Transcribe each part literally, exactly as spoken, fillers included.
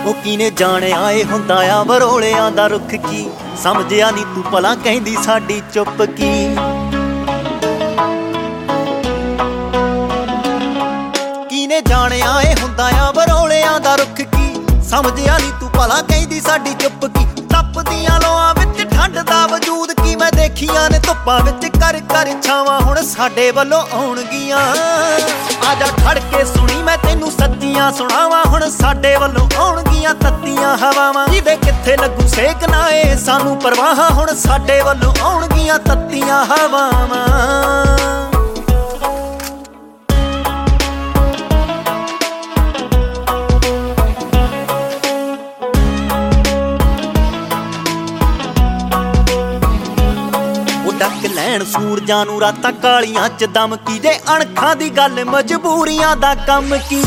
ਉਹ ਕਿਨੇ ਜਾਣਿਆ ਏ ਹੁੰਦਾ ਆ ਬਰੋਲਿਆਂ ਦਾ ਰੁੱਖ ਕੀ, ਸਮਝਿਆ ਨੀ ਤੂੰ ਭਲਾ ਕਹਿੰਦੀ ਸਾਡੀ ਚੁੱਪ ਕੀ। ਕਿਨੇ ਜਾਣਿਆ ਏ ਹੁੰਦਾ ਆ ਬਰੋਲਿਆਂ ਦਾ ਰੁੱਖ ਕੀ, ਸਮਝਿਆ ਨੀ ਤੂੰ ਭਲਾ ਕਹਿੰਦੀ ਸਾਡੀ ਚੁੱਪ ਕੀ। ਤਪਦੀਆਂ ਲੋਆਂ ਵਿੱਚ ਠੰਡ ਦਾ ਵਜੂਦ ਕੀ, ਮੈਂ ਦੇਖੀਆਂ ਨੇ ਧੁੱਪਾਂ ਵਿੱਚ ਕਰ ਕਰ ਛਾਵਾਂ ਹੁਣ ਸਾਡੇ ਵੱਲੋਂ ਆਉਣਗੀਆਂ। ਆਜਾ ਖੜ ਕੇ ਸੁਣੀ ਮੈਂ ਤੈਨੂੰ ਸੱਚੀਆਂ ਸੁਣਾਵਾਂ, ਹੁਣ ਸਾਡੇ ਵੱਲੋਂ ਆਉਣਗੀਆਂ ਤੱਤੀਆਂ ਹਵਾਵਾਂ। ਜਿਹਦੇ ਕਿੱਥੇ ਲੱਗੂ ਸੇਕ ਨਾ ਏ ਸਾਨੂੰ ਪਰਵਾਹ, ਹੁਣ ਸਾਡੇ ਵੱਲੋਂ ਆਉਣਗੀਆਂ ਤੱਤੀਆਂ ਹਵਾਵਾਂ। ਡੱਕ ਲੈਣ ਸੂਰਜਾਂ ਨੂੰ ਰਾਤਾਂ ਕਾਲੀਆਂ ਚ ਦਮ ਕੀ, ਜੇ ਅਣਖਾਂ ਦੀ ਗੱਲ ਮਜਬੂਰੀਆਂ ਦਾ ਕੰਮ ਕੀ।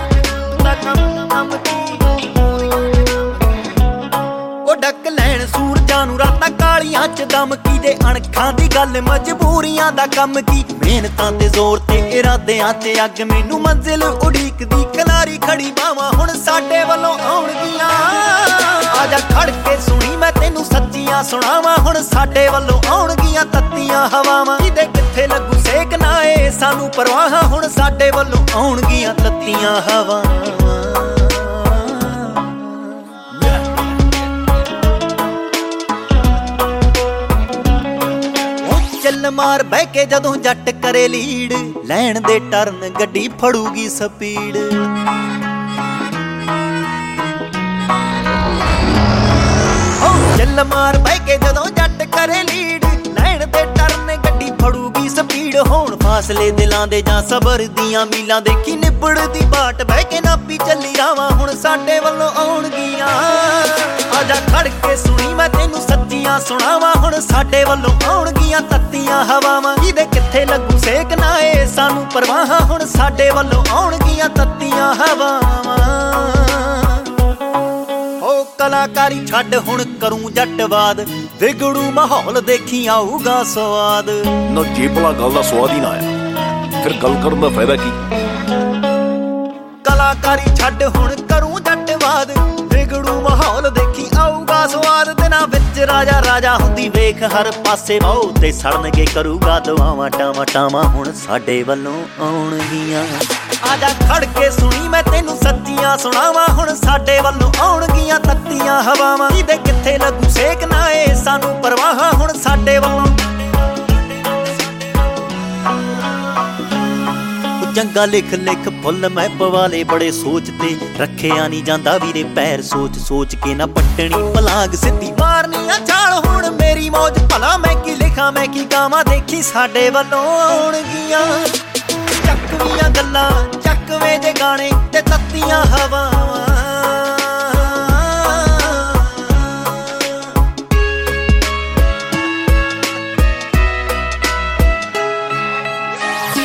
ਉਹ ਡੱਕ ਲੈਣ ਸੂਰਜਾਂ ਨੂੰ ਰਾਤਾਂ ਕਾਲੀਆਂ ਚ ਦਮ ਕੀ, ਜੇ ਅਣਖਾਂ ਦੀ ਗੱਲ ਮਜਬੂਰੀਆਂ ਦਾ ਕੰਮ ਕੀ। ਮਿਹਨਤਾਂ ਦੇ ਜ਼ੋਰ ਤੇ ਇਰਾਦਿਆਂ ਤੇ ਅੱਗ, ਮੈਨੂੰ ਮੰਜ਼ਿਲ ਉਡੀਕਦੀ ਕਿਨਾਰੀ ਖੜੀ ਬਾਵਾਂ ਹੁਣ ਸਾਡੇ ਵੱਲੋਂ ਆਉਣਗੀਆਂ। ਆਜਾ ਖੜ ਕੇ ਸੁਣੀ ਮੈਂ ਤੈਨੂੰ ਸੱਚੀਆਂ ਸੁਣਾਵਾਂ, ਹੁਣ ਸਾਡੇ ਵੱਲੋਂ ਆਉਣਗੀਆਂ ਤੱਤੀਆਂ ਹਵਾਵਾਂ। ਜਿਹਦੇ ਕਿੱਥੇ ਲੱਗੂ ਸੇਕ ਨਾ ਏ ਸਾਨੂੰ ਪਰਵਾਹ, ਹੁਣ ਸਾਡੇ ਵੱਲੋਂ ਆਉਣਗੀਆਂ ਤੱਤੀਆਂ ਹਵਾਵਾਂ। ਚੱਲ ਮਾਰ ਬਹਿ ਕੇ ਜਦੋਂ ਜੱਟ ਕਰੇ ਲੀਡ, ਲੈਣ ਦੇ ਟਰਨ ਗੱਡੀ ਫੜੂਗੀ ਸਪੀਡ। ਚੱਲ ਮਾਰ ਬਹਿ ਕੇ ਜਦੋਂ ਜੱਟ ਕਰੇ ਲੀਡ, ਲੈਣ ਦੇ ਟਰਨ ਗੱਡੀ ਫੜੂਗੀ ਸਪੀਡ। ਹੋਣ ਫਾਸਲੇ ਦਿਲਾਂ ਦੇ ਜਾਂ ਸਬਰ ਦੀਆਂ ਮੀਲਾਂ, ਦੇਖੀ ਨਿਬੜਦੀ ਬਾਟ ਬਹਿ ਕੇ ਨਾਪੀ ਚੱਲੀ ਰਾਵਾਂ ਹੁਣ ਸਾਡੇ ਵੱਲੋਂ ਆਉਣਗੀਆਂ। ਆਜਾ ਖੜ ਕੇ ਸੁਣੀ ਮੈਂ ਤੈਨੂੰ ਸੱਚੀਆਂ ਸੁਣਾਵਾਂ, ਹੁਣ ਸਾਡੇ ਵੱਲੋਂ ਆਉਣਗੀਆਂ ਤੱਤੀਆਂ ਹਵਾਵਾਂ। ਜਿਹਦੇ ਕਿੱਥੇ ਲੱਗੂ ਸੇਕ ਨਾ ਏ ਸਾਨੂੰ ਪਰਵਾਹ, ਹੁਣ ਸਾਡੇ ਵੱਲੋਂ ਆਉਣਗੀਆਂ ਤੱਤੀਆਂ ਹਵਾਵਾਂ। ਕਲਾਕਾਰੀ ਛੱਡ ਹੁਣ ਕਰੂੰ ਜੱਟਵਾਦ, ਵਿਗੜੂ ਮਾਹੌਲ ਦੇਖੀ ਆਊਗਾ ਸਵਾਦ। ਨਾ ਜੇ ਭਲਾ ਗੱਲ ਦਾ ਸਵਾਦ ਹੀ ਨਾ ਆਇਆ, ਫਿਰ ਗੱਲ ਕਰਨ ਦਾ ਫਾਇਦਾ ਕੀ। ਕਲਾਕਾਰੀ ਛੱਡ ਹੁਣ ਕਰੂੰ ਜੱਟਵਾਦ, ਵਿਗੜੂ ਮਾਹੌਲ ਦੇਖੀ ਆਊਗਾ ਸਵਾਦ। ਦਿਨਾਂ ਵਿੱਚ ਰਾਜਾ ਰਾਜਾ ਹੁੰਦੀ ਵੇਖ ਹਰ ਪਾਸੇ, ਬਹੁ ਤੇ ਸੜਨਗੇ ਕਰੂਗਾ ਦੁਆਵਾਂ ਟਾਵਾਂ ਟਾਵਾਂ ਹੁਣ ਸਾਡੇ ਵੱਲੋਂ ਆਉਣਗੀਆਂ। ਆਜਾ ਖੜ ਕੇ ਸੁਣੀ ਮੈਂ ਤੈਨੂੰ ਸੱਚੀਆਂ ਸੁਣਾਵਾਂ, ਹੁਣ ਸਾਡੇ ਵੱਲੋਂ ਆਉਣਗੀਆਂ ਤੱਤੀਆਂ ਹਵਾਵਾਂ। ਜਿਹਦੇ ਕਿੱਥੇ ਲੱਗੂ ਸੇਕ ਨਾ ਏ ਸਾਨੂੰ ਪਰਵਾਹ, ਹੁਣ ਸਾਡੇ ਵੱਲੋਂ। ਚੰਗਾ ਲਿਖ ਲਿਖ ਫੁੱਲ ਮੈਂ ਪਵਾਲੇ ਬੜੇ ਸੋਚ ਤੇ, ਰੱਖਿਆ ਨੀ ਜਾਂਦਾ ਵੀਰੇ ਪੈਰ ਸੋਚ ਸੋਚ ਕੇ। ਨਾ ਪੱਟਣੀ ਪਲਾਗ ਸਿੱਧੀ ਮਾਰਨੀ ਆ ਛਾਲ ਹੁਣ ਮੇਰੀ ਮੌਜ, ਭਲਾ ਮੈਂ ਕੀ ਲਿਖਾਂ ਮੈਂ ਕੀ ਗਾਵਾਂ, ਦੇਖੀ ਸਾਡੇ ਵੱਲੋਂ ਆਉਣਗੀਆਂ। ਚੱਕਵੀਆਂ ਗੱਲਾਂ ਚੱਕਵੇਂ ਜੇ ਗਾਣੇ ਤੇ ਤੱਤੀਆਂ ਹਵਾ।